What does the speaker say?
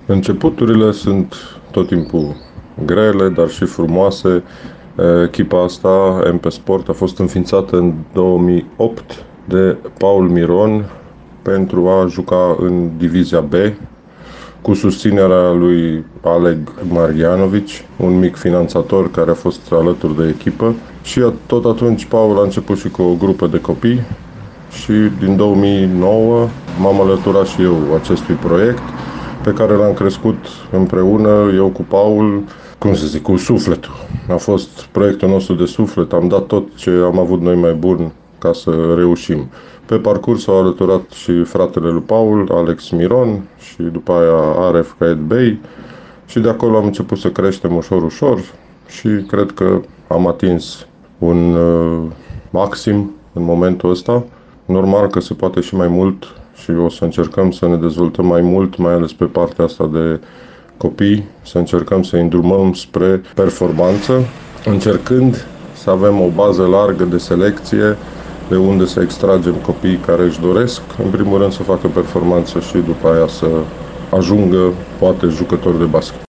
Începuturile sunt tot timpul grele, dar și frumoase. Echipa asta, MP Sport, a fost înființată în 2008 de Paul Miron pentru a juca în Divizia B, cu susținerea lui Aleg Marjanovici, un mic finanțator care a fost alături de echipă. Și tot atunci Paul a început și cu o grupă de copii și din 2009 m-am alăturat și eu acestui proiect pe care l-am crescut împreună, eu cu Paul, cu sufletul. A fost proiectul nostru de suflet, am dat tot ce am avut noi mai bun ca să reușim. Pe parcurs au alăturat și fratele lui Paul, Alex Miron, și după aia Aref Caet Bey, și de acolo am început să creștem ușor și cred că am atins un maxim în momentul ăsta. Normal că se poate și mai mult și o să încercăm să ne dezvoltăm mai mult, mai ales pe partea asta de copii, să încercăm să îndrumăm spre performanță, încercând să avem o bază largă de selecție de unde să extragem copiii care își doresc, în primul rând, să facă performanță și după aia să ajungă, poate, jucători de basket.